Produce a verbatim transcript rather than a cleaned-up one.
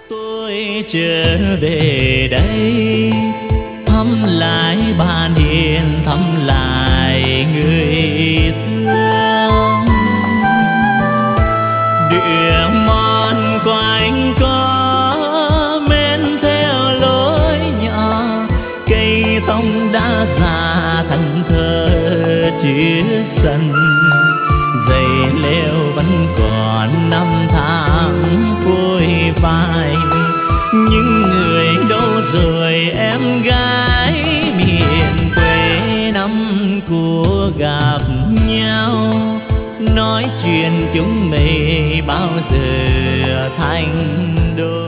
Tôi trở về đây thăm lại bạn hiền, thăm lại người thương. Đưa món quà anh có men theo lối nhỏ, cây thông đã già thành thơ chứa sân. Dây leo vẫn còn năm tháng phôi phai, những người đâu rồi em gái miền quê năm của gặp nhau. Nói chuyện chúng mây bao giờ thành đôi.